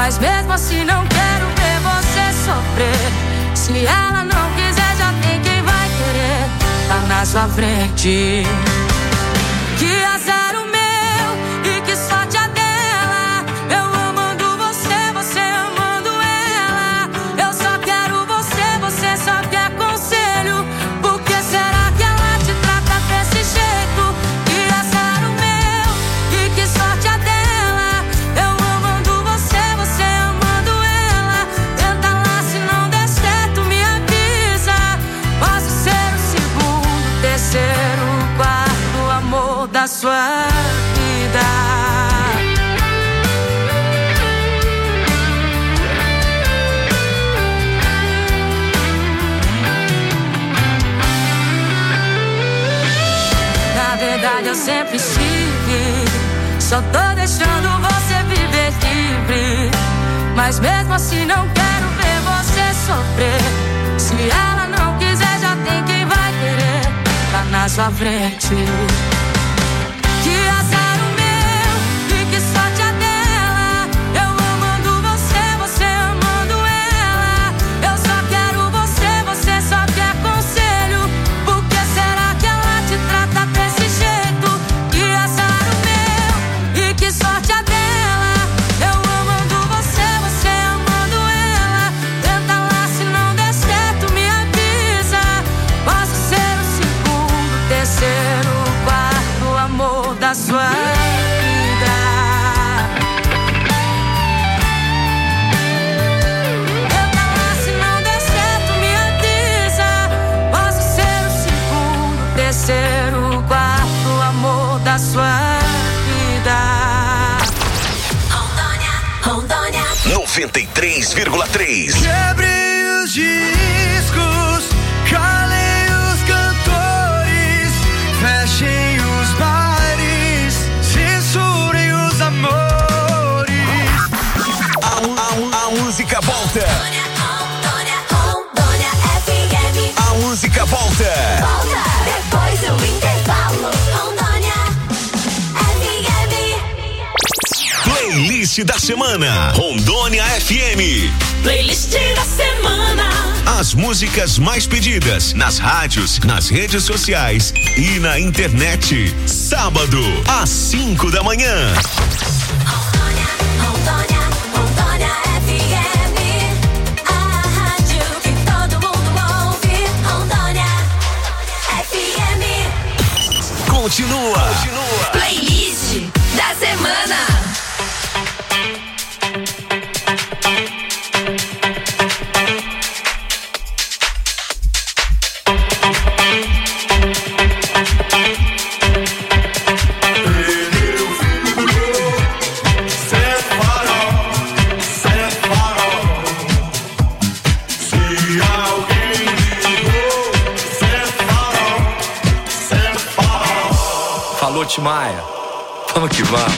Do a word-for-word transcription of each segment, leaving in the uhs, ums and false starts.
Mas mesmo assim não quero ver você sofrer. Se ela não quiser, já tem quem vai querer. Tá na sua frente. Que azar o meu e que sorte a dela. Eu amando você, você amando ela. Eu só quero você, você só quer conselho. Por que será que ela te trata desse jeito? Que azar o meu e que sorte a dela. Eu amando você, você amando ela. Tenta lá, se não der certo me avisa. Posso ser o segundo, terceiro, quarto amor da sua vida. Na verdade eu sempre estive, só tô deixando você viver livre. Mas mesmo assim não quero ver você sofrer. Se ela não quiser, já tem quem vai querer. Tá na sua frente. Que azar o meu e que sorte a dela. Eu amando você, você amando ela. Eu só quero você, você só quer conselho. Por que será que ela te trata desse jeito? Que azar o meu e que sorte a dela. Eu amando você, você amando ela. Tenta lá, se não der certo me avisa. Posso ser o segundo, terceiro, quarto amor da sua vida. Tenta lá, se não der certo me avisa. Posso ser o segundo, terceiro, quarto amor da sua vida. Rondônia noventa e três vírgula três. Quebrem os discos, calem os cantores, fechem os bares, censurem os amores. A, a, a música volta. Rondônia, Rondônia F M. A música volta. Volta depois do intervalo. Rondônia F M. Playlist da semana. Rondônia F M. Playlist da semana. As músicas mais pedidas nas rádios, nas redes sociais e na internet. Sábado, às cinco da manhã. Rondônia, Rondônia, Rondônia F M. A rádio que todo mundo ouve. Rondônia F M. Continua. Continua. Playlist da semana. Falou, Timaya. Vamos que vamos.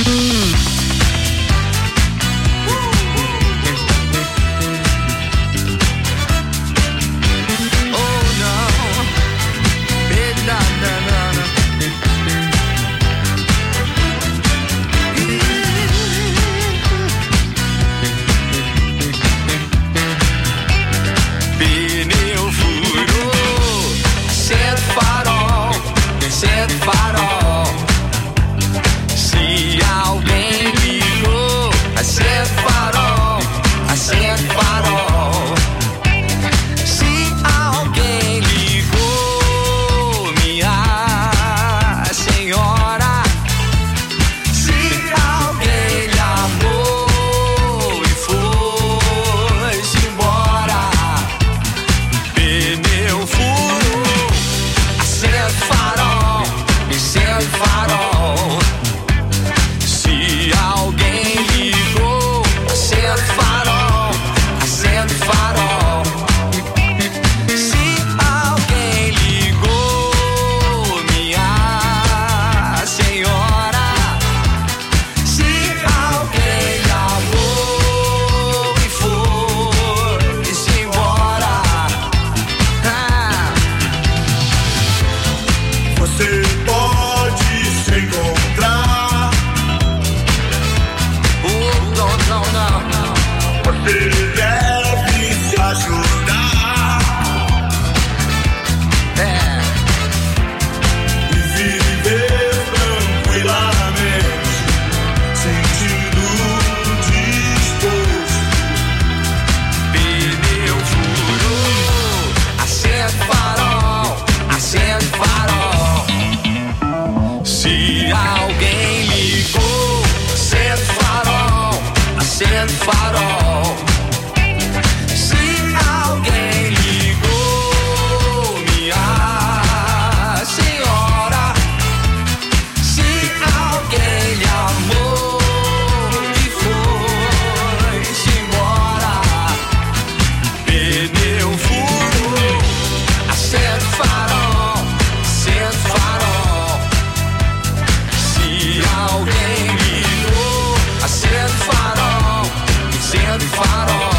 Pneu furou, sete farol, sete farol. Se alguém farol. Se alguém ligou, minha senhora, se alguém lhe amou e foi-se embora, pneu furou, acende o farol, acende o farol. Se alguém ligou, acende o farol, acende o farol.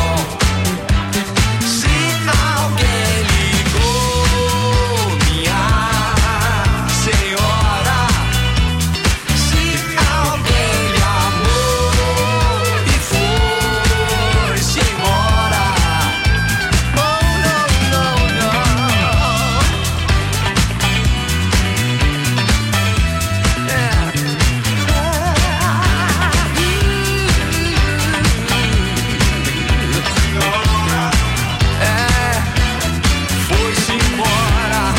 Se alguém ligou, minha senhora, se alguém lhe amou e foi-se embora. Oh, não, não, não. É, foi-se embora.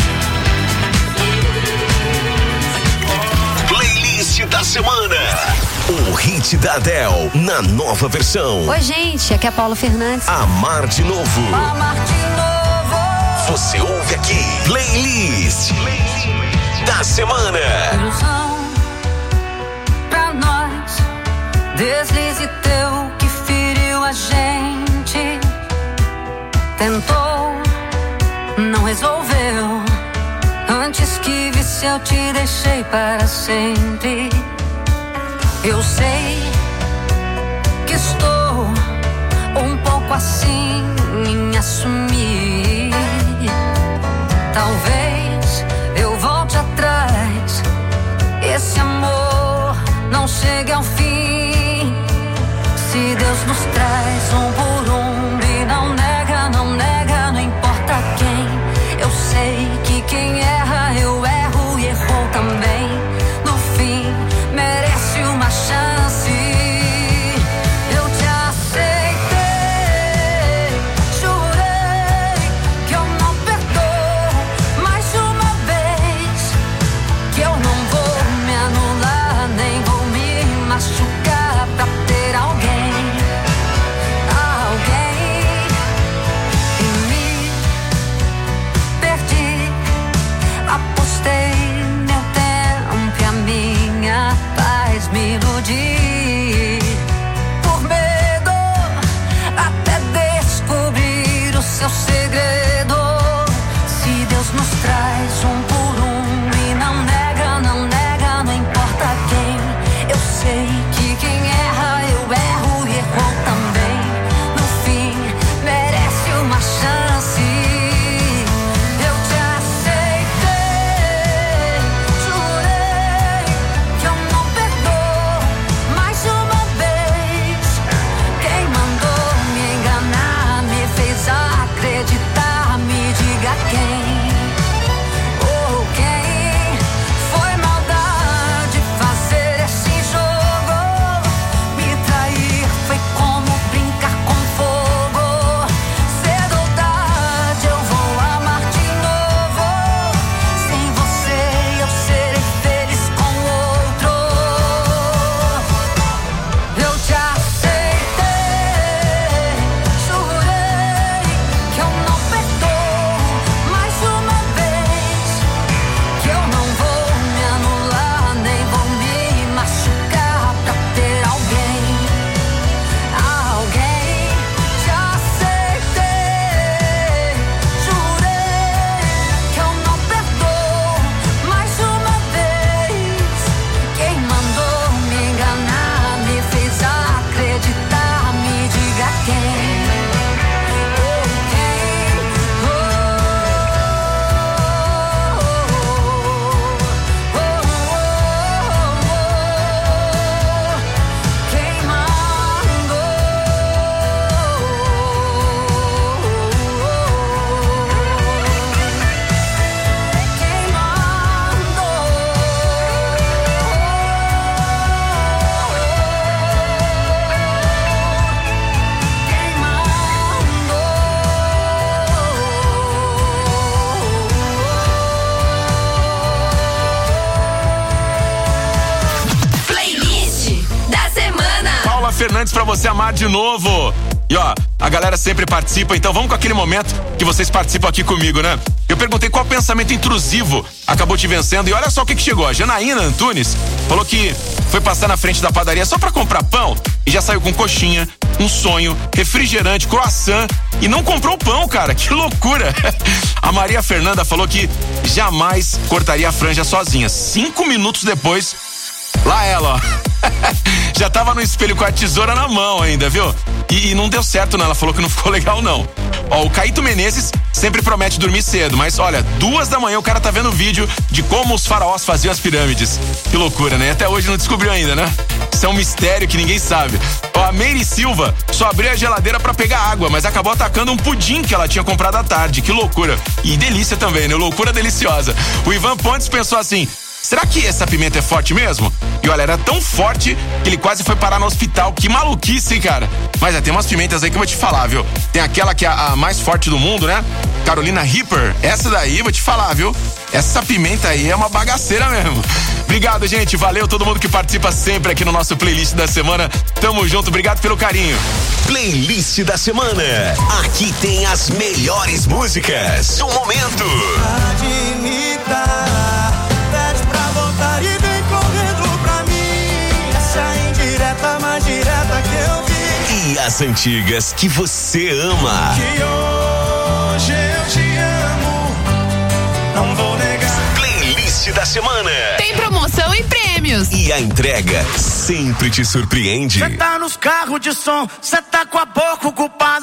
Playlist da semana. O hit da Adele na nova versão. Oi, gente, aqui é a Paula Fernandes. Amar de novo. Amar de novo. Você ouve aqui. Playlist da semana. Ilusão pra nós, deslize teu que feriu a gente. Tentou, não resolveu. Antes que visse eu te deixei para sempre. Eu sei que estou um pouco assim em assumir. Talvez eu volte atrás, esse amor não chegue ao fim. Se Deus nos traz um por um e não nega, não nega, não importa quem. Eu sei que quem erra eu erro e errou também. No fim merece uma chance. Eu te aceitei, jurei que eu não perdoo mais uma vez, que eu não vou me anular nem vou me machucar pra ter alguém, alguém. E me perdi, apostei meu tempo e a minha paz me iludi. Por medo até descobrir o seu segredo. Se Deus nos traz um por um e não nega, não nega, não importa quem. Eu sei que quem erra eu erro e errou também. No fim merece uma chance. Eu te aceitei, jurei que eu não perdoo Fernandes pra você amar de novo. E ó, a galera sempre participa, então vamos com aquele momento que vocês participam aqui comigo, né? Eu perguntei qual pensamento intrusivo acabou te vencendo e olha só o que que chegou. A Janaína Antunes falou que foi passar na frente da padaria só pra comprar pão e já saiu com coxinha, um sonho, refrigerante, croissant e não comprou pão, cara. Que loucura. A Maria Fernanda falou que jamais cortaria a franja sozinha. Cinco minutos depois, lá ela, ó. Já tava no espelho com a tesoura na mão ainda, viu? E, e não deu certo, né? Ela falou que não ficou legal, não. Ó, o Caíto Menezes sempre promete dormir cedo, mas olha, duas da manhã o cara tá vendo o vídeo de como os faraós faziam as pirâmides. Que loucura, né? Até hoje não descobriu ainda, né? Isso é um mistério que ninguém sabe. Ó, a Meire Silva só abriu a geladeira pra pegar água, mas acabou atacando um pudim que ela tinha comprado à tarde. Que loucura. E delícia também, né? Loucura deliciosa. O Ivan Pontes pensou assim: será que essa pimenta é forte mesmo? E olha, era tão forte que ele quase foi parar no hospital. Que maluquice, hein, cara? Mas é, tem umas pimentas aí que eu vou te falar, viu? Tem aquela que é a, a mais forte do mundo, né? Carolina Reaper. Essa daí, vou te falar, viu? Essa pimenta aí é uma bagaceira mesmo. Obrigado, gente. Valeu todo mundo que participa sempre aqui no nosso playlist da semana. Tamo junto. Obrigado pelo carinho. Playlist da semana. Aqui tem as melhores músicas do momento. Admita, pede pra voltar e vem correndo pra mim. Essa é a indireta mais direta que eu vi. E as antigas que você ama. Que hoje eu te amo, não vou negar. Playlist da semana. Tem promoção e prêmios. E a entrega sempre te surpreende. Cê tá nos carros de som, cê tá com a boca ocupada.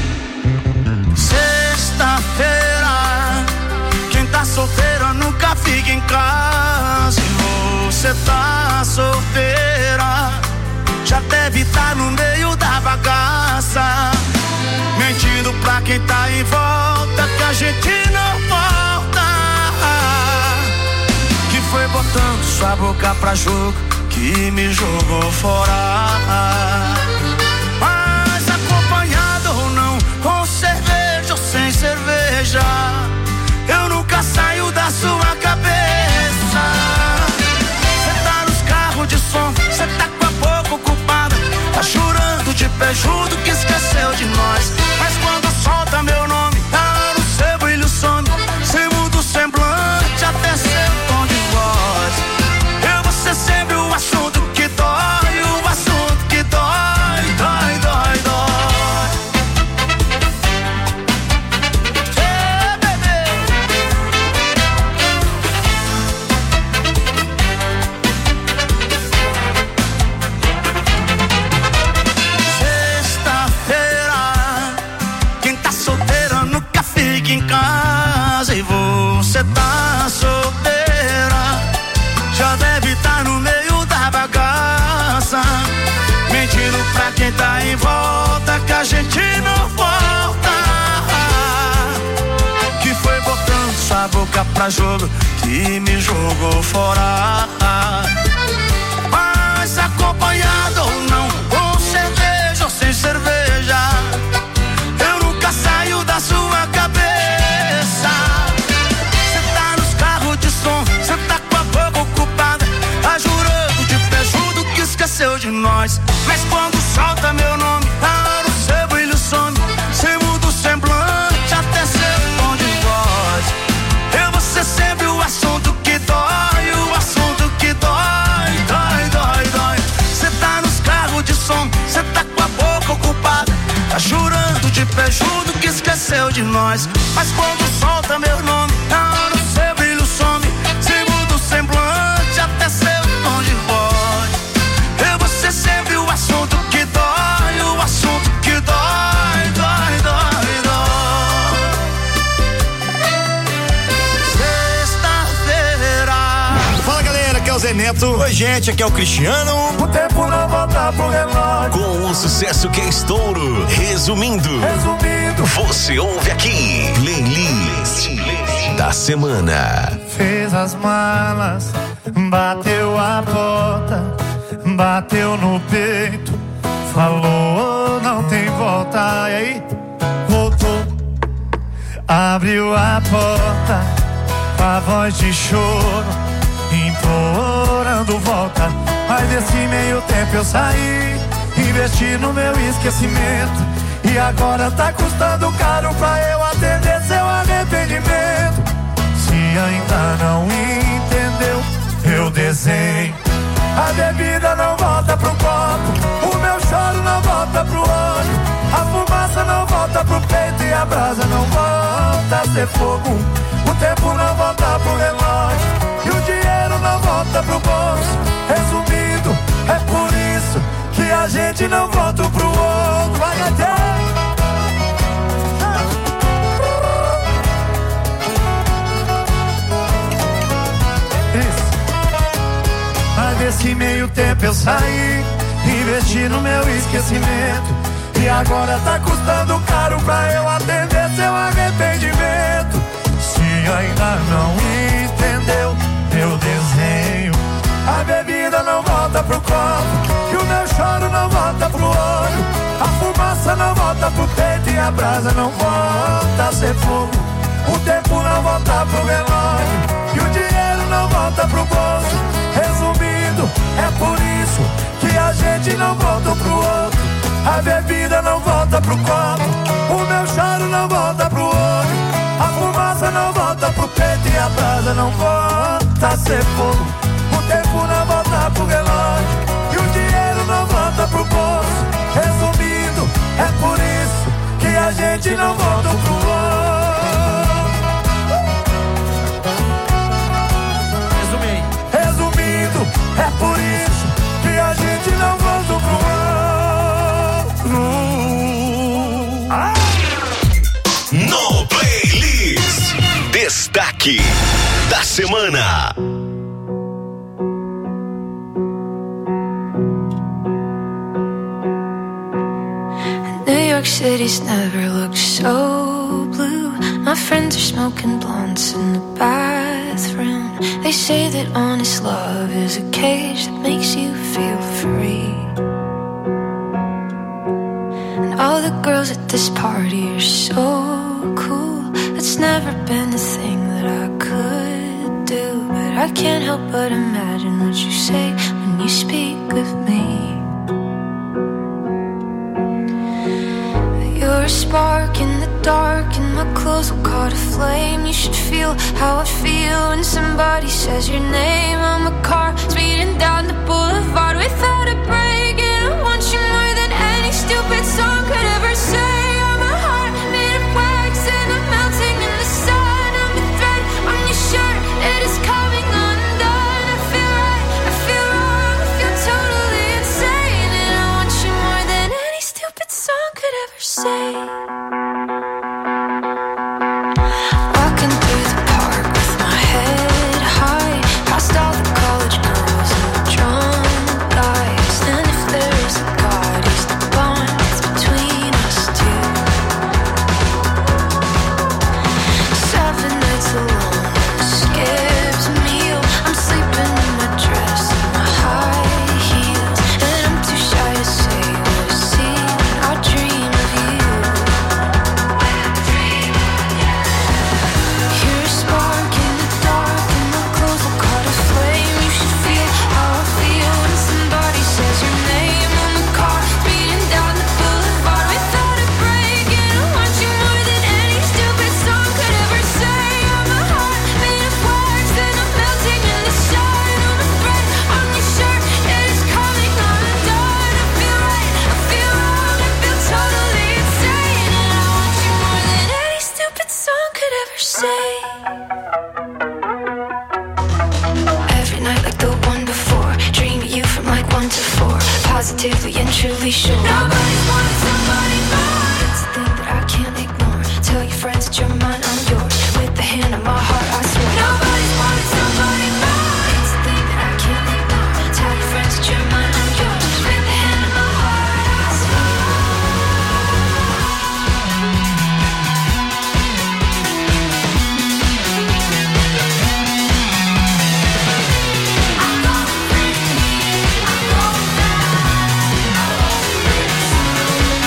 Sexta-feira, quem tá solteiro nunca fica em casa. E você tá solteira, já deve estar no meio da bagaça, mentindo pra quem tá em volta que a gente não volta. Que foi botando sua boca pra jogo que me jogou fora. Mas acompanhado ou não, com cerveja ou sem cerveja, eu nunca saio da sua cabeça. Cê tá nos carros de som, cê tá com a boca ocupada, tá jurando de pé junto que esqueceu de nós. Mas quando solta meu nome, ela no seu brilho some. Cê muda o semblante até seu tom de voz. Eu vou ser sempre o assunto que dói, o assunto que dói, dói, dói, dói. Hey, bebê. Sexta-feira, quem tá solteira nunca fica em casa. E você tá solteira, já deve estar no meio da bagaça, mentindo pra quem tá em volta que a gente não volta. Que foi botando sua boca pra jogo que me jogou fora. Mas acompanhado ou não, com cerveja ou sem cerveja, eu nunca saio da sua cabeça. Cê tá nos carros de som, cê tá com a boca ocupada, tá jurando de pé junto que esqueceu de nós. Mas quando solta meu nome, tá no seu brilho some. Cê muda o semblante até seu tom de voz. Eu vou ser sempre o assunto que dói, o assunto que dói, dói, dói, dói. Cê tá nos carros de som, cê tá com a boca ocupada, tá jurando de pé junto que esqueceu de nós. Mas quando solta meu nome, tá no seu brilho some. Cê muda o semblante até seu tom de voz. Eu vou ser sempre o assunto que dói, o assunto que dói, dói, dói, dói. Sexta-feira. Fala galera, aqui é o Zé Neto. Oi gente, aqui é o Cristiano. O tempo não volta pro relógio. Com o sucesso que é estouro. Resumindo, Resumindo, você ouve aqui. Playlist da semana. fez as malas, bateu a porta, bateu no peito, falou não tem volta. E aí, voltou, abriu a porta com a voz de choro, implorando volta. Mas desse meio tempo eu saí, investi no meu esquecimento. E agora tá custando caro pra eu atender seu arrependimento. Se ainda não entendeu, eu desenho. A bebida não volta pro copo, o meu choro não volta pro olho, a fumaça não volta pro peito e a brasa não volta a ser fogo. O tempo não volta pro relógio e o dinheiro não volta pro bolso. Resumindo, é por isso que a gente não volta pro outro. Vai, Gatinho! Mas nesse meio tempo eu saí, investi no meu esquecimento. E agora tá custando caro pra eu atender seu arrependimento. Se ainda não entendeu, eu desenho. A bebida não volta pro copo e o meu choro não volta pro olho. A fumaça não volta pro peito e a brasa não volta a ser fogo. O tempo não volta pro relógio e o dinheiro não volta pro bolso. Resumindo, é por isso que a gente não volta pro outro. A bebida não volta pro copo, o meu choro não volta pro olho. A fumaça não volta pro peito e a brasa não volta a ser fogo. O tempo não volta pro relógio e o dinheiro não volta pro bolso. Resumindo, é por isso que a gente não volta pro outro. Resumindo, é por isso que a gente não volta pro outro. Ah! No Playlist, destaque da semana. New York City's never looked so blue. My friends are smoking blunts in the bathroom. They say that honest love is a cage that makes you feel free. And all the girls at this party are so cool. That's never been a thing that I could do. But I can't help but imagine what you say when you speak of me. You're a spark in the dark and my clothes will caught a flame. You should feel how I feel when somebody says your name. I'm a car speeding down the boulevard without a break, and I want you more than any stupid song could ever say. I'm a heart made of wax and I'm melting in the sun. I'm a thread on your shirt, it is coming undone. I feel right, I feel wrong, I feel totally insane, and I want you more than any stupid song could ever say. Walking through the park with my head high, past all the college girls and the drunk guys. And if there is a God, he's the bond that's between us two. Seven nights alone, skipped a meal. I'm sleeping in my dress and my high heels, and I'm too shy to say what I see when I dream of you. You're a spark in the dark and my clothes will caught a flame. You should feel how I feel when somebody says your name. I'm a car speeding down the boulevard without a break, and I want you more than any stupid song could ever say. I'm a heart made of wax and I'm melting in the sun. I'm a thread on your shirt, it is coming undone. I feel right, I feel wrong, I feel totally insane, and I want you more than any stupid song could ever say. Every night like the one before, dream of you from like one to four. Positively and truly sure nobody's wanted somebody more. It's a thing that I can't ignore. Tell your friends that you're mine, I'm yours. With the hand on my heart, I swear nobody's wanted somebody more. It's a thing that I can't ignore. Tell your friends that you're mine, I'm yours. With the hand on my heart, I swear. I'm going free, I'm going down, I'm going free.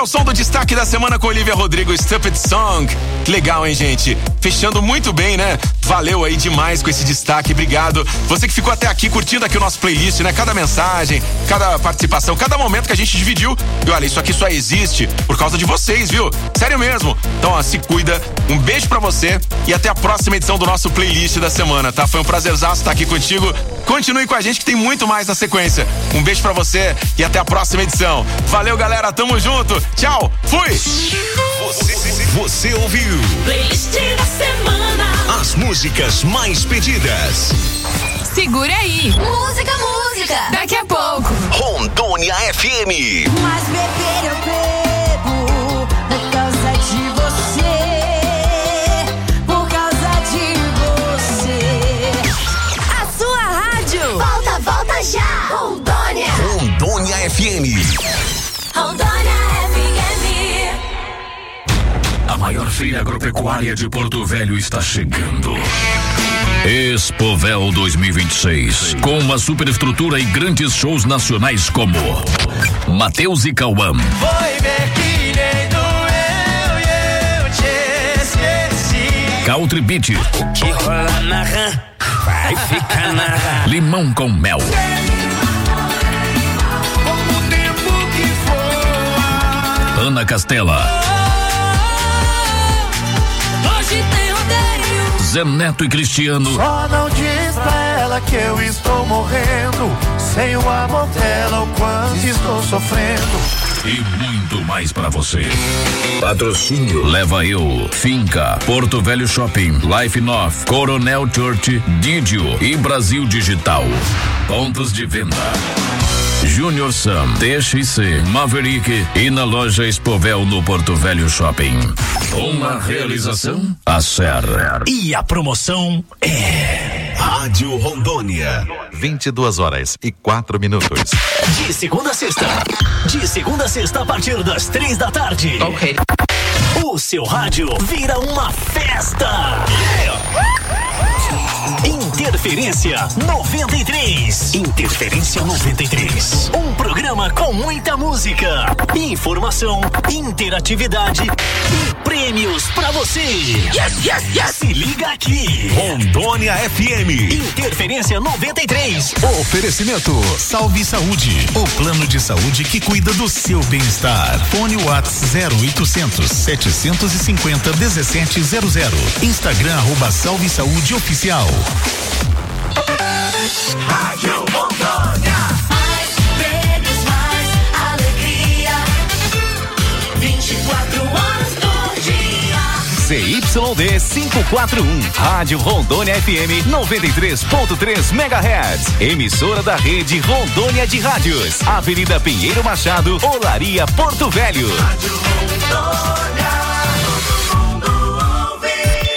o som do destaque da semana com Olivia Rodrigo, Stupid Song. Que legal, hein, gente? Fechando muito bem, né? Valeu aí demais com esse destaque, obrigado. Você que ficou até aqui curtindo aqui o nosso playlist, né? Cada mensagem, cada participação, cada momento que a gente dividiu. E olha, isso aqui só existe por causa de vocês, viu? Sério mesmo. Então, ó, se cuida. Um beijo pra você e até a próxima edição do nosso playlist da semana, tá? Foi um prazerzaço estar aqui contigo. Continue com a gente que tem muito mais na sequência. Um beijo pra você e até a próxima edição. Valeu, galera. Tamo junto. Tchau. Fui. Você, você ouviu Playlist da semana. as músicas mais pedidas. Segura aí. Música, música. Daqui a pouco. Rondônia F M. Mas beber eu bebo por causa de você, por causa de você. A sua rádio. Volta, volta já. Rondônia. Rondônia F M. Rondônia F M. A maior feira agropecuária de Porto Velho está chegando. Expovel dois mil e vinte e seis, com uma superestrutura e grandes shows nacionais como Mateus e Cauã, Foi ver que nem doeu e eu te esqueci. Country Beat, O que rola na rã vai ficar na rã. Limão com Mel, Como o tempo que voa. Ana Castela, Hoje tem rodeio. Zé Neto e Cristiano, Só não diz pra ela que eu estou morrendo. Sem o amor dela, o quanto estou sofrendo. e muito mais pra você. Patrocínio Leva Eu, Finca, Porto Velho Shopping, Life North, Coronel Church, Didio e Brasil Digital. Pontos de venda: Junior Sam, T X C, Maverick e na loja Expovel no Porto Velho Shopping. Uma realização Acer. E a promoção é Rádio Rondônia. vinte e duas horas e quatro minutos. de segunda a sexta. De segunda a sexta a partir das três da tarde. Ok. O seu rádio vira uma festa. Interferência noventa e três. Interferência noventa e três. Um programa com muita música, informação, interatividade e prêmios pra você. Yes, yes, yes. Se liga aqui. Rondônia F M. Interferência noventa e três. Oferecimento Salve Saúde, o plano de saúde que cuida do seu bem-estar. Fone Whats zero oitocentos, setecentos e cinquenta, dezessete zero zero. Instagram arroba Salve Saúde Oficial. Rádio Rondônia. Mais prêmios, mais alegria. vinte e quatro horas por dia. C Y D quinhentos e quarenta e um, Rádio Rondônia F M noventa e três ponto três megahertz, emissora da rede Rondônia de Rádios, Avenida Pinheiro Machado, Olaria, Porto Velho. Rádio Rondônia. Todo mundo ouve.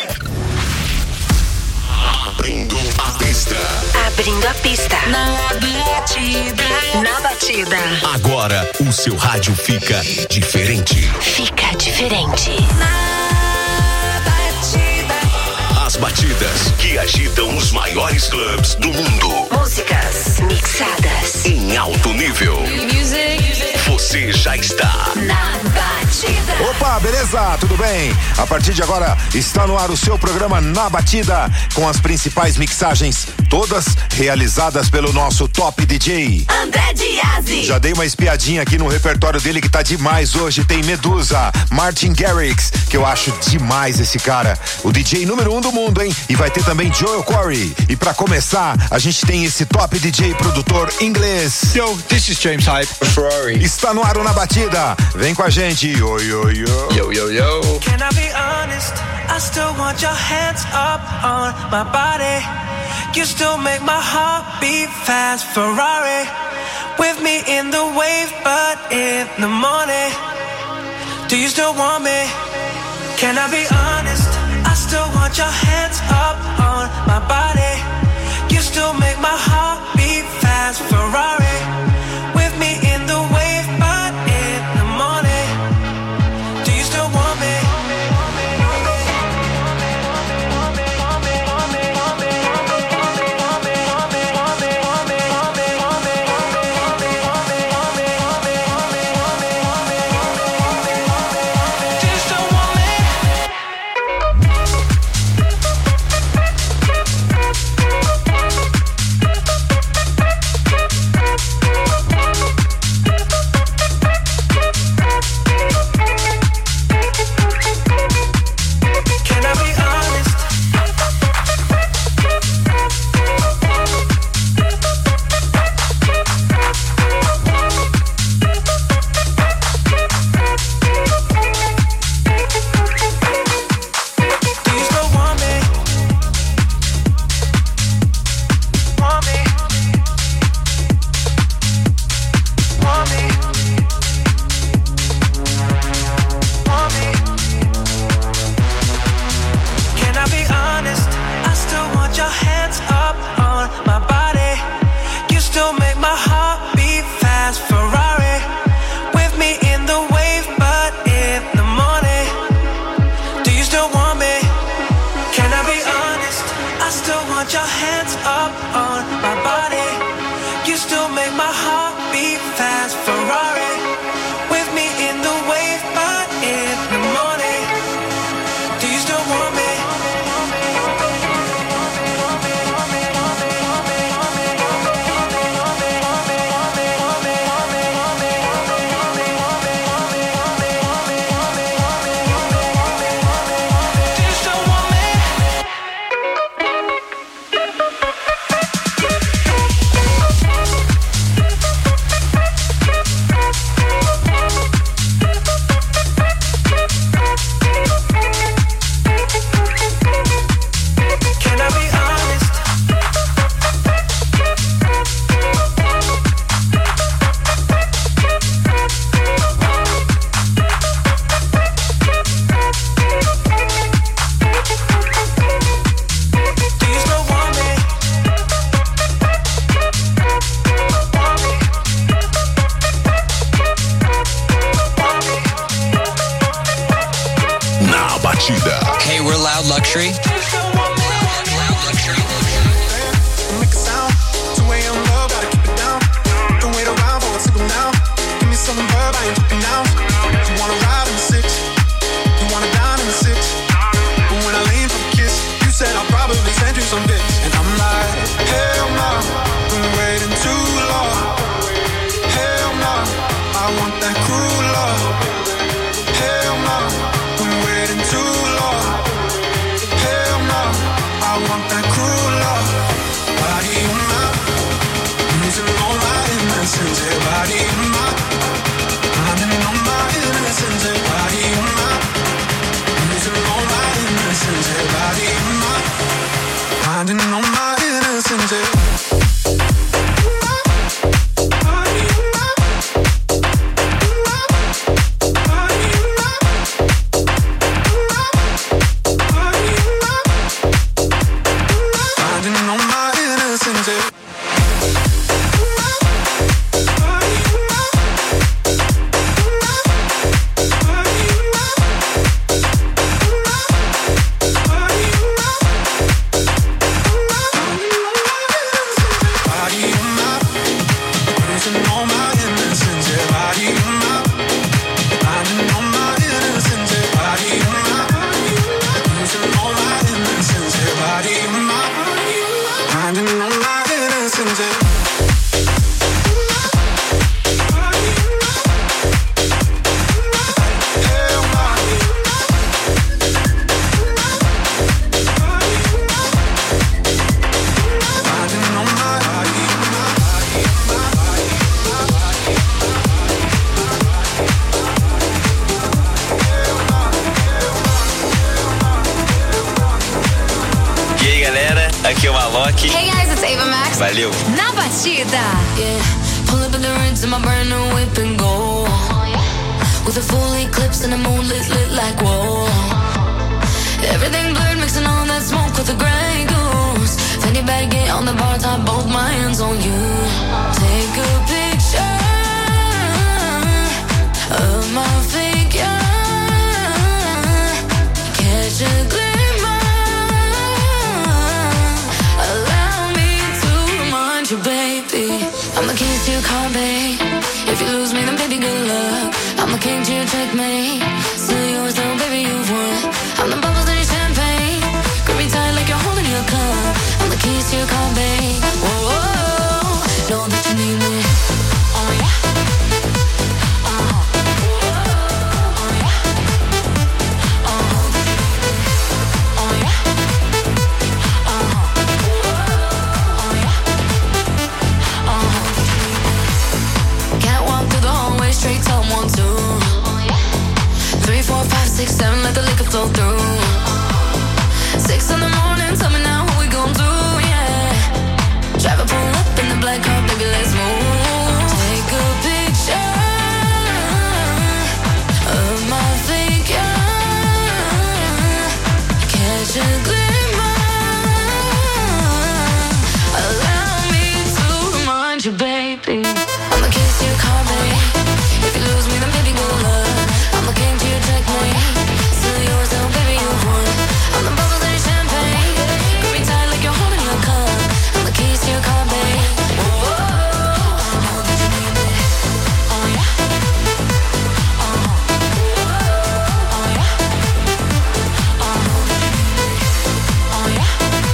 Abrindo a pista. Abrindo a pista. Na batida. Na batida. Agora o seu rádio fica diferente. Fica diferente. Na batida. As batidas que agitam os maiores clubes do mundo. Músicas mixadas. Em alto nível. Music. Você já está Na batida. Opa, beleza? Tudo bem? A partir de agora está no ar o seu programa Na Batida, com as principais mixagens, todas realizadas pelo nosso top D J André Diazzi. Já dei uma espiadinha aqui no repertório dele que tá demais hoje. Tem Medusa, Martin Garrix, que eu acho demais esse cara. O D J número um do mundo, hein? E vai ter também Joel Corey. E pra começar, a gente tem esse top D J produtor inglês. Yo, this is James Hype, Ferrari. Está no ar o Na Batida. Vem com a gente. Yo, yo, yo. Yo, yo, yo. Can I be honest? I still want your hands up on my body. You still make my heart beat fast. Ferrari. With me in the wave, but in the morning. Do you still want me? Can I be honest? I still want your hands up on my body. You still make my heart beat fast. Ferrari. With me in the wave, but in the morning. Do you still want me? heart beat fast. Ferrari with me in the wave, but in the morning. Do you still want me? Can I be honest? I still want your hands up on my body. You still make my heart beat fast. Ferrari with me in the wave, but in the morning. Do you still want me? Hey, we're Loud Luxury. Finding all my innocence. Aqui é o Alok. Hey guys, it's Ava Max. Valeu. Na batida. Yeah, pull up in the rinse in my brand new whip and go. With a full eclipse and the moon lit, lit like whoa. Everything blurred, mixing all that smoke with the Grey Goose. Fendi bag, get on the bar top, both my hands on you. Take a picture of my figure. Catch a glimpse. You, baby, I'm the keys to your car, babe. If you lose me, then baby, good luck. I'm the king to your checkmate. Still yours, though, baby, you've won. I'm the bubbles in your champagne. Grip me tight like you're holding your cup. I'm the keys to your car, babe. Whoa, whoa, whoa. Know that you need me. Oh yeah. Straight to one, two, three, four, five, six, seven, let the liquor flow through. Six in the morning, tell me now what we gon' do, yeah. Drive a pull up in the black car, baby, let's move. Take a picture of my figure. Catch a glimmer. Allow me to remind you, baby, me. I'm the keys to your car, babe. If you lose me, then baby, good luck. I'm the king to your checkmate. Still yours, now baby, you've won. I'm the bubbles in your champagne. Grip me tight like you're holding your cup. I'm the keys to your car, babe. Whoa, know that you need me. Oh yeah. Oh, oh yeah. Oh, know that you need me. Oh yeah.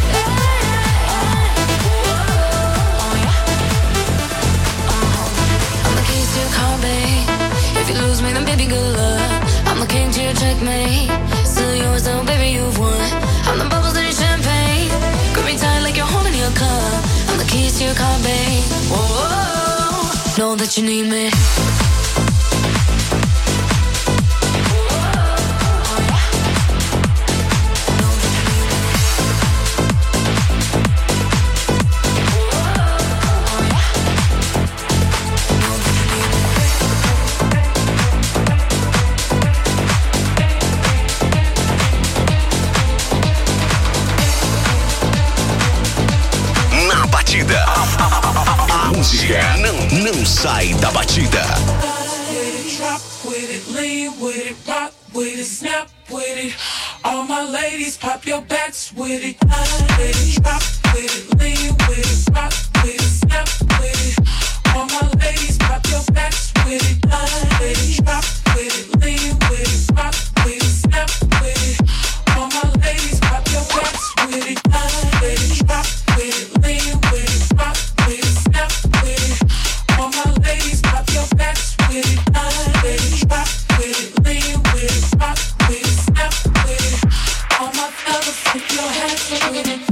I'm the keys to your car, babe. If you lose me, then baby, good luck. I'm the king to your checkmate. Still yours, though, baby, you've won. I'm the bubbles in your champagne. Grip me tight like you're holding your cup. I'm the keys to your car, babe. Whoa, know that you need me. Na batida. A música não, não sai da batida. Drop with it, lean with it, rock with it, snap with it. All my ladies, pop your backs with it. With it, drop with it, lean with it, rock with it, snap with it. All my ladies, pop your backs with it. With it, drop with it, lean with it, rock with it, snap with it. All my ladies, pop your backs with it. With it, drop with it, lean with it, rock with it, snap with it. All my ladies, pop your backs with it. With it, drop with it, lean with it, rock with it, snap with it. All my fellas, put your hands with it.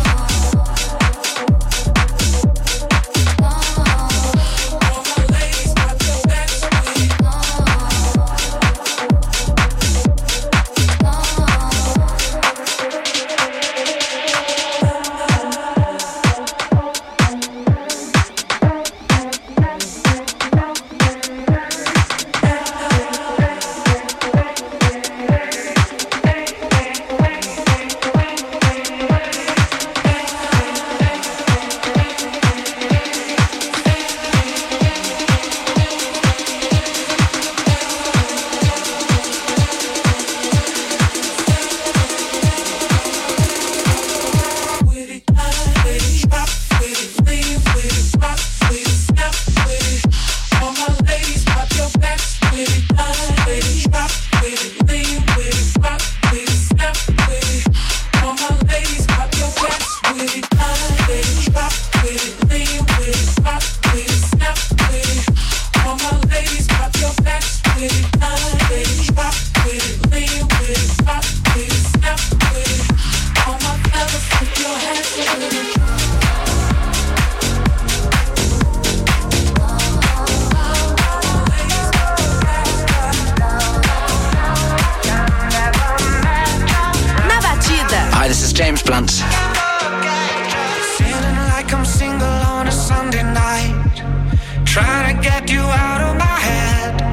Hi, this is James Blunt. Feeling like I'm single on a Sunday night, trying to get you out of my head.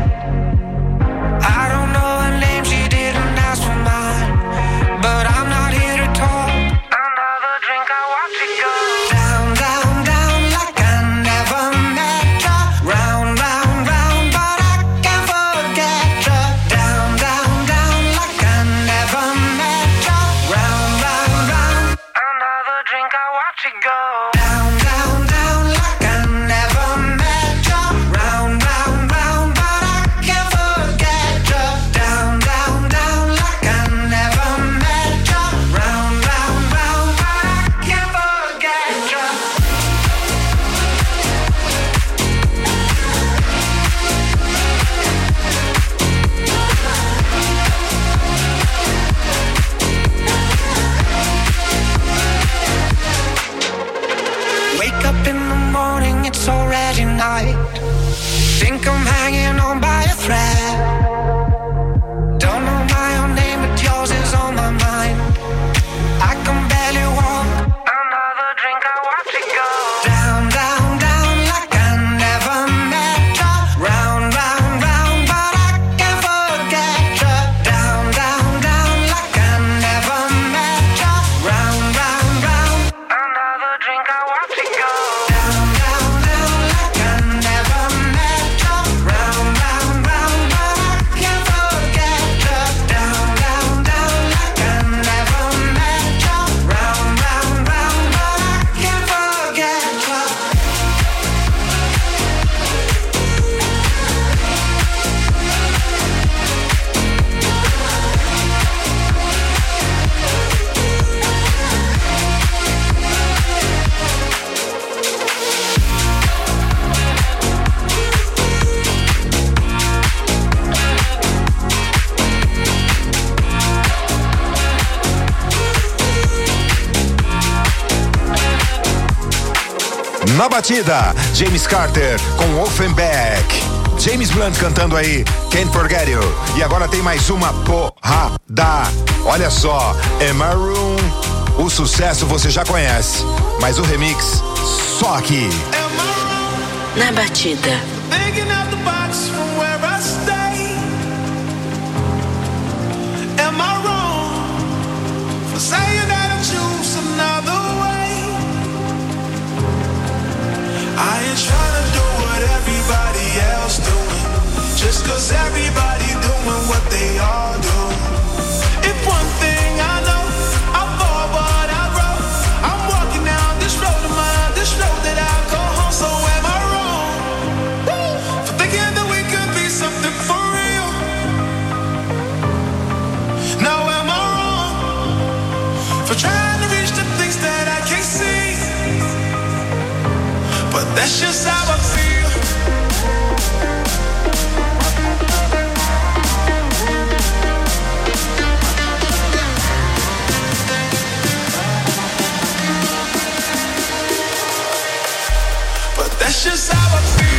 I don't know her name, she didn't ask for mine, but I'm not here to talk. Another drink, I watch it go down, down, down, like I never met ya. Round, round, round, but I can't forget ya. Down, down, down, like I never met ya. Round, round, round, another drink, I watch it go down, down, down, like I never met ya. Round, round. Na batida, James Carter com Offenbach. James Blunt cantando aí, Can't Forget You. E agora tem mais uma porrada. Olha só, é Maroon. O sucesso você já conhece, mas o remix só aqui. Na batida. Thinking out the box from where I stay. Am I wrong for saying that I choose another way? I ain't trying to do what everybody else doing, just cause everybody doing what they all do. If one thing I know, I fall but I grow. I'm walking down this road of mine, this road that I go home. So am I wrong for thinking that we could be something for real? Now am I wrong for trying to reach the things that I can't see? But that's just how I feel. But that's just how I feel.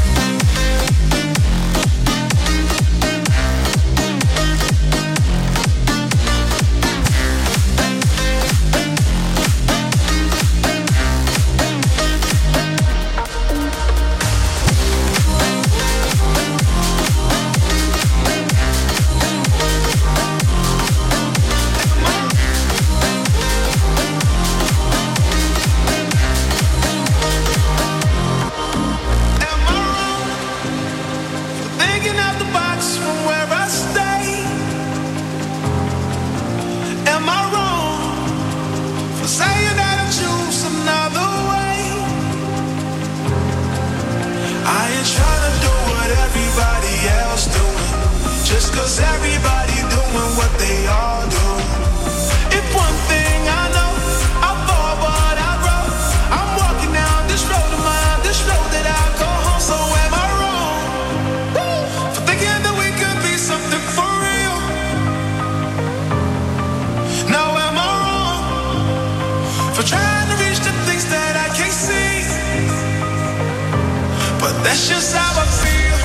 That's just how I feel.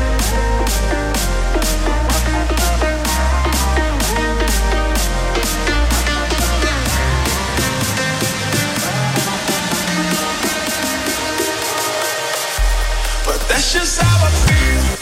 But that's just how I feel.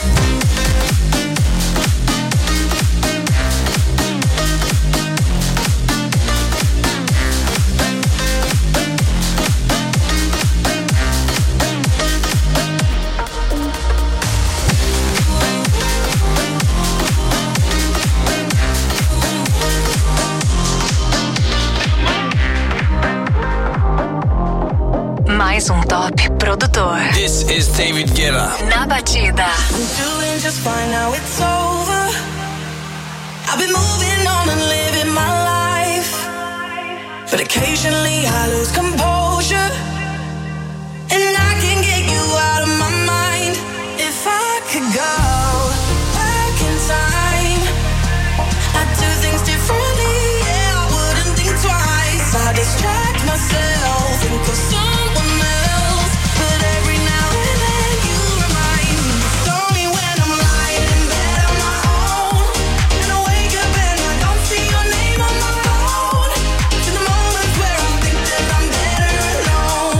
Mais um top produtor. This is David Guetta. Na batida. I'm doing just fine now, it's over. I've been moving on and living my life, but occasionally I lose composure, and I can get you out of my mind. If I could go back in time, I'd do things differently. Yeah, I wouldn't think twice. I distract myself, think of someone else, but every now and then you remind me. It's only when I'm lying in bed on my own, and I wake up and I don't see your name on my phone. To the moments where I think that I'm better alone.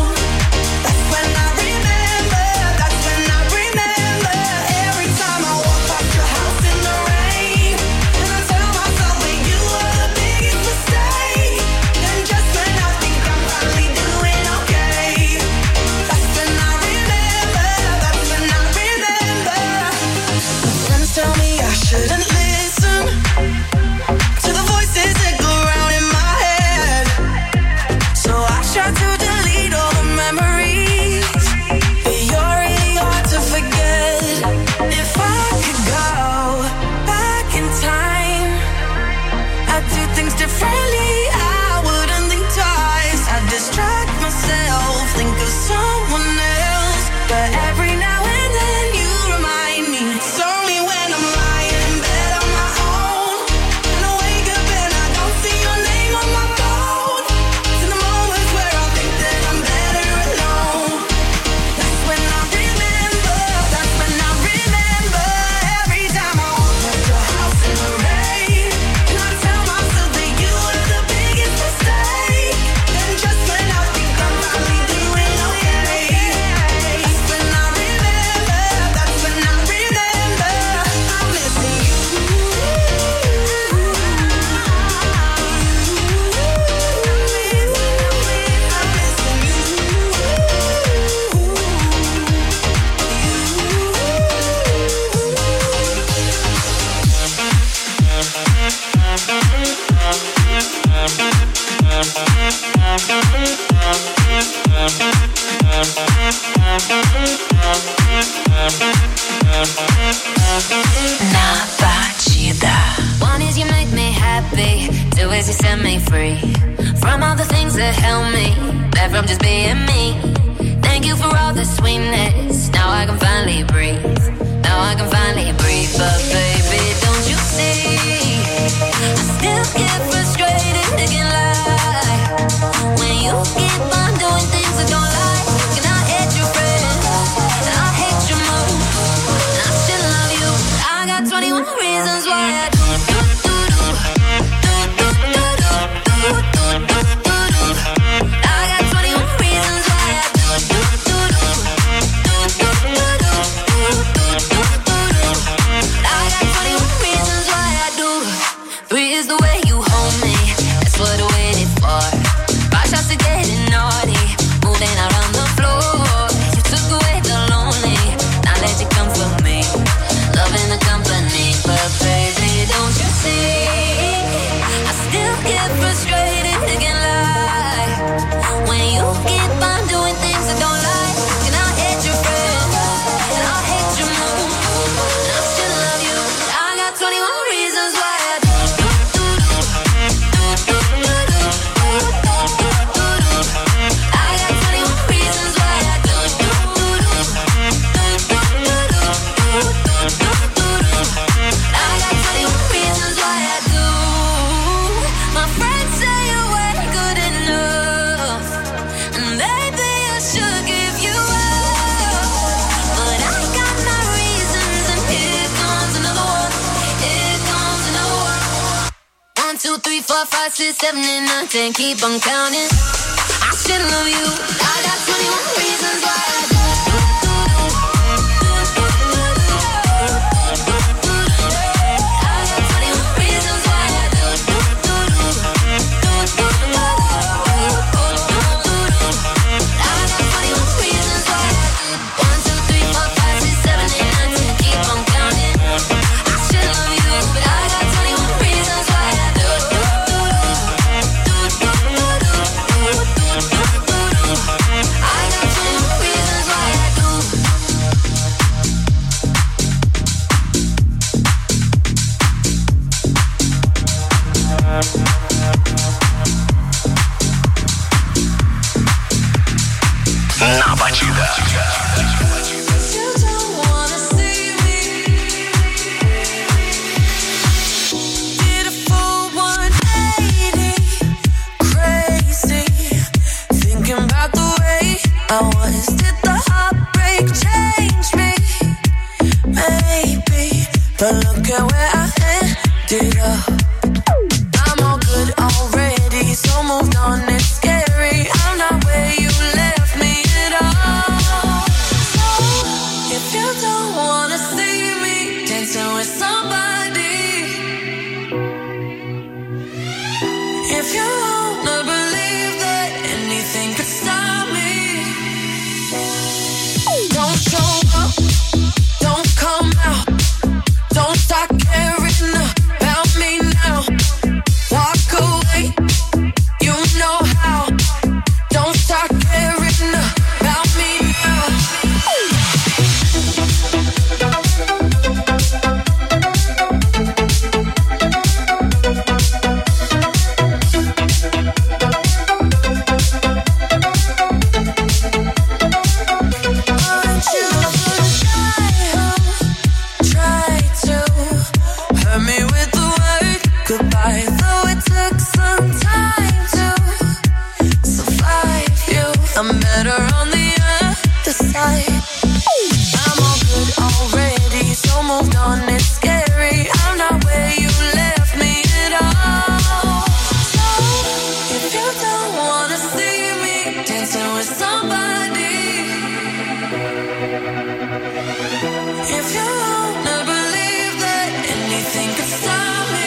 Na batida. One is you make me happy, two is you set me free from all the things that held me back from just being me. Thank you for all the sweetness. Now I can finally breathe. Now I can finally breathe. But baby, don't you see? I still get frustrated, thinking like when you keep on doing things I don't like. And I hate your friend, and I hate your move, and I still love you. I got twenty-one reasons why I do do do do do do do do do do do do. I got twenty-one reasons why I do do do do do do do do do do do. I got twenty-one reasons why I do. Three is the way you hold me. That's what I waited for. Five shots of getting naughty, moving out on the floor. You took away the lonely. Now let you come for me. Loving the company, but baby, don't you see? I still get frustrated, thinking like when you keep on doing things I don't like. And I hate your friend, and I hate your move, and I still love you. I got twenty-one reasons why I do do do do do do do do do do do. I got twenty-one reasons why I do do do do do do do do do do do. I got twenty-one reasons why I do. My friends say you ain't good enough, and maybe I should give you up, but I got my reasons, and here comes another one. Here comes another one. One, two, three, four, five, six, seven, eight, nine, ten. Keep on counting. I still love you. I got twenty-one reasons why I do. Na batida. I was, did the heartbreak change me? Maybe, but look at where I ended up. I'm all good already, so moved on, it's scary. I'm not where you left me at all. So, if you don't wanna see me dancing with somebody, if you wanna believe that anything could stop me, don't show up, don't come out, don't start caring about me now. Walk away, you know how. Don't start caring about me now. Aren't you the guy who tried to hurt me with the word goodbye? Though it took some time to survive you, I'm better on the other side. I'm all good already, so moved on, it's scary. I'm not where you left me at all. So, if you don't wanna see me dancing with somebody, if you wanna believe that anything could stop me,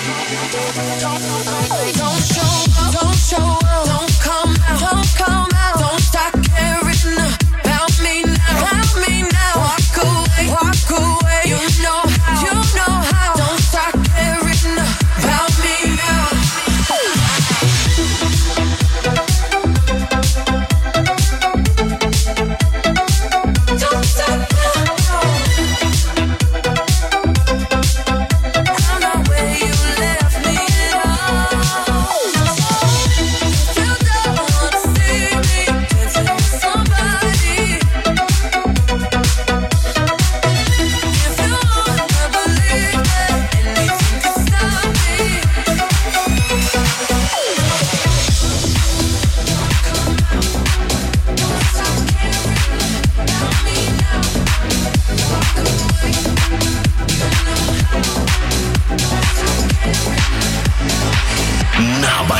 don't show up, don't show up, don't come out, don't come out, don't start caring about me now, about me now. Walk away, walk away, you know how, you know how. Don't start caring about me now.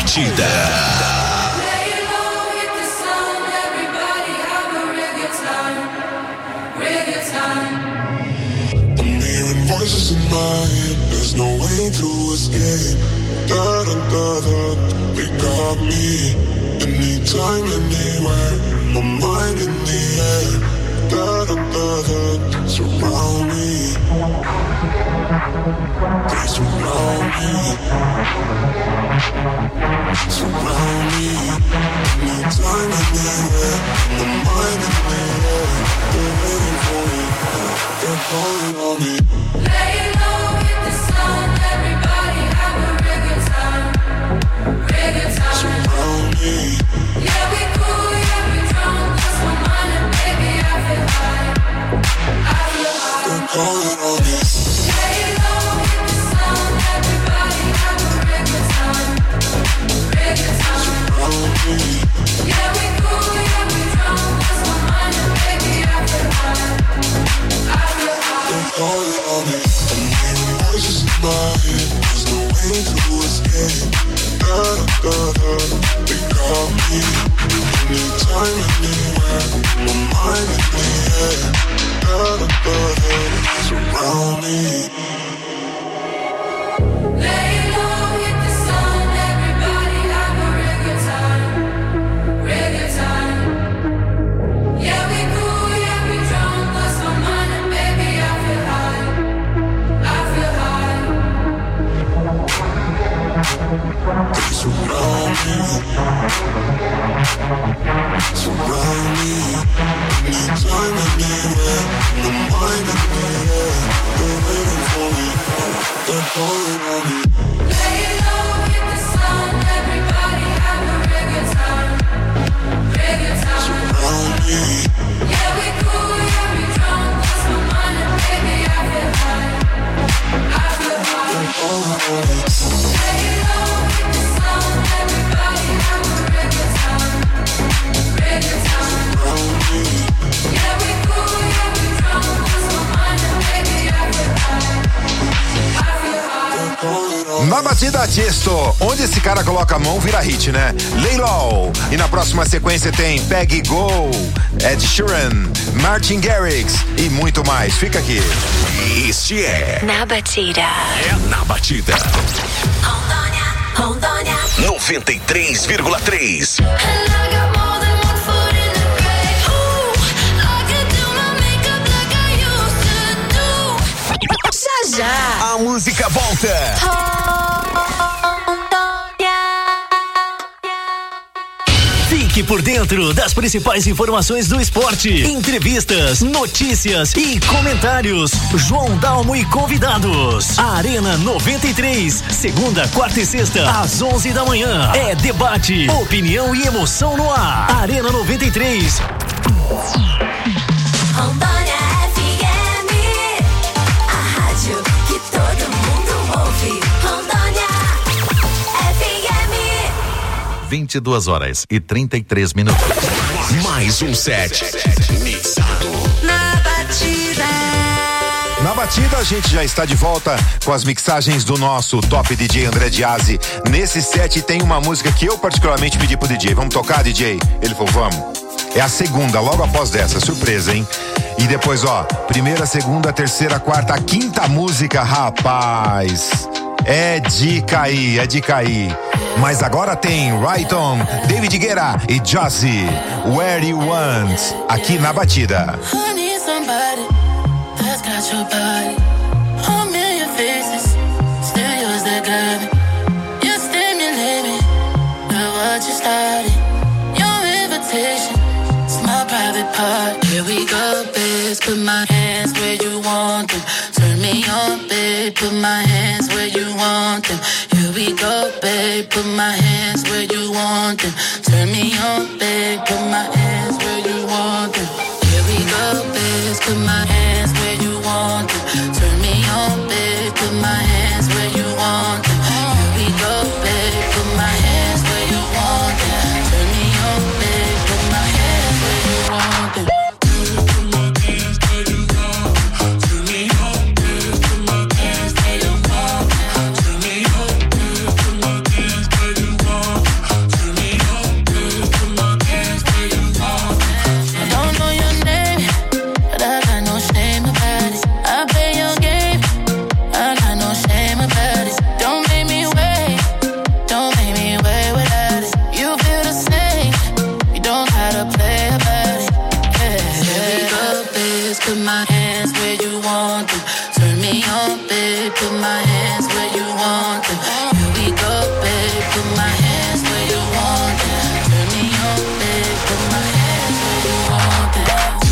batida. Voices in my head, there's no way to escape. Da da da da, they got me. Anytime, anywhere, my mind in the air. Da da da da, surround me. They surround me. Surround me. Anytime, anywhere, my mind in the air. They're waiting for me. They're calling on me. Lay low, hit the sun, everybody have a real good time, real good time. Surround me. Yeah, we cool, yeah, we drunk, lost my mind and baby I feel high, I feel high. They're calling on me. Lay low, hit the sun, everybody have a real good time, real good time. Surround me. Yeah, we cool, yeah, we drunk, lost my mind and baby I feel high, I feel high. They're calling on me. I'm hearing voices in my head. There's no way to escape. Da da da da, they got me. Anytime, anywhere, my mind in the air. Da da da da, surround me. Lay low, hit the sun, everybody have a real good time, real good time. Yeah, we cool, yeah, we drunk, lost my mind and baby I feel high, I feel high. They surround me. Surround me. Anytime, anywhere, my mind in the air. They're waiting for me. They're calling on me. Lay low, hit the sun, everybody have a real good time, real good time. Surround me. Yeah, we cool, yeah, we drunk, lost my mind and baby I feel high, I feel high. They're calling on me. Lay low, hit the sun, everybody have a real good time, real good time. Surround me. Yeah, we cool, yeah, we drunk, lost my mind and baby I feel high, I feel high. They're calling on me. Na batida Tiesto, onde esse cara coloca a mão vira hit, né? Lay Low. E na próxima sequência tem Peggy Go, Ed Sheeran, Martin Garrix e muito mais. Fica aqui. Este é Na batida. É na batida. Rondônia, Rondônia. noventa e três vírgula três. Já já. A música volta. Fique por dentro das principais informações do esporte, entrevistas, notícias e comentários. João Dalmo e convidados. Arena noventa e três, segunda, quarta e sexta, às onze da manhã. É debate, opinião e emoção no ar. Arena noventa e três. Rondônia F M, a rádio que todo mundo ouve. Rondônia F M. vinte e duas horas e trinta e três minutos. Mais um set mixado. Na batida. Na batida a gente já está de volta com as mixagens do nosso top D J André Diazzi. Nesse set tem uma música que eu particularmente pedi pro D J. Vamos tocar, D J? Ele falou, vamos. É a segunda, logo após dessa, surpresa, hein? E depois, ó, primeira, segunda, terceira, quarta, a quinta música, rapaz. É de cair, é de cair. Mas agora tem Right On, David Guetta e Josie, Where You Want, aqui na batida. I need somebody that's got your body. A million faces, still yours that got me. You stimulate me, now what you started. Your invitation, it's my private part. Here we go, babe, put my hands where you want them. Turn me on, babe, put my hands where you want them. Here we go, babe, put my hands where you want them. Turn me on, babe, put my hands where you want them. Here we go, babe, put my hands where you want them. Turn me on, babe, put my hands where you want them. Here we go, babe, put my hands where you want them. Turn me on, babe, put my hands where you want them. put my hands where you want them. Turn me on, babe, put my hands where you want them. Here we go, babe, put my hands where you want them. Turn me on, babe, put my hands where you want them.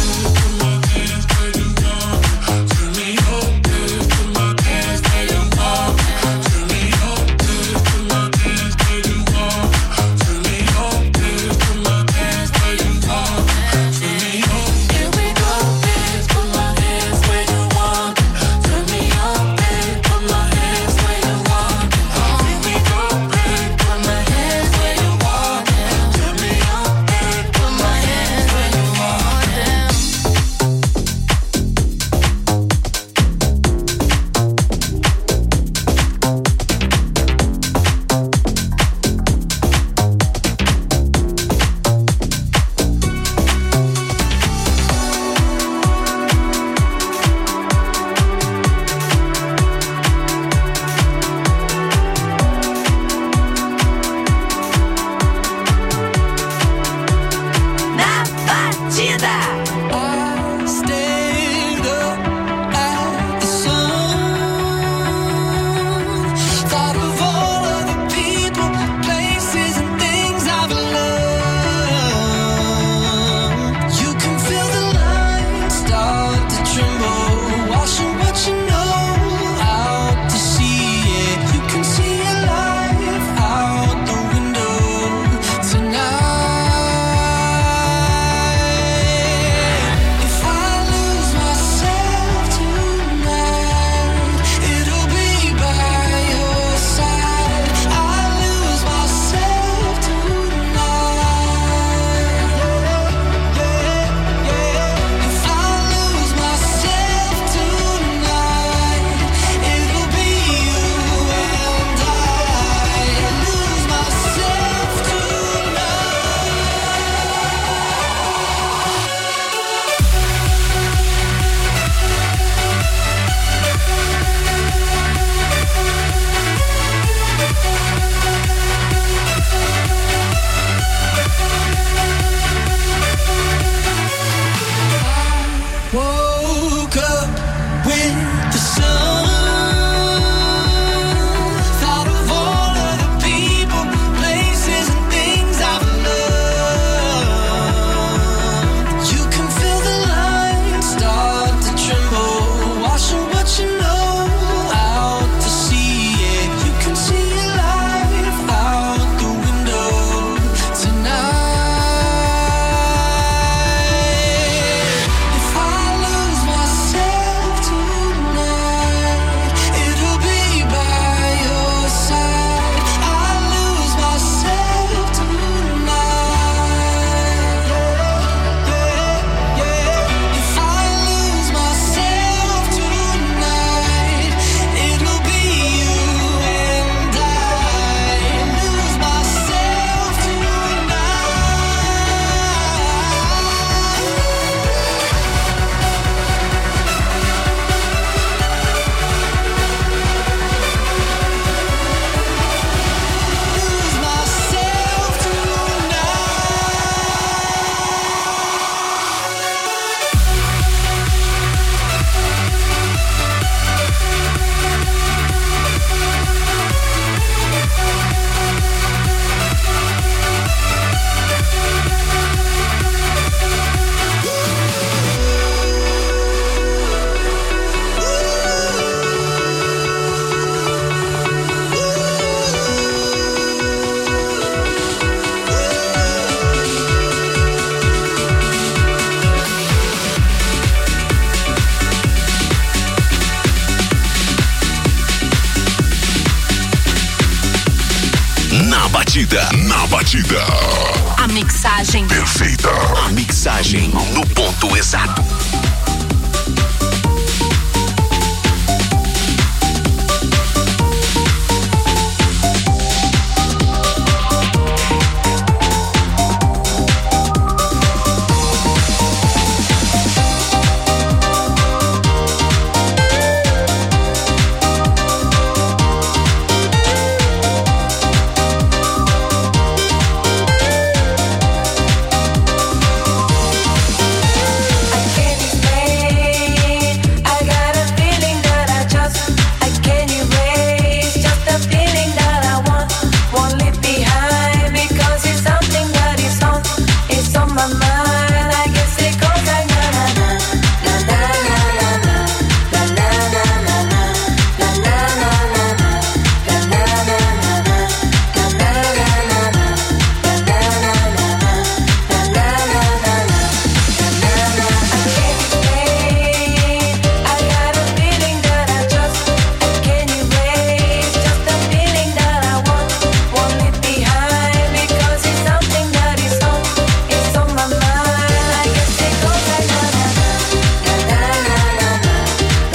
batida, na batida. A mixagem perfeita. A mixagem no ponto exato.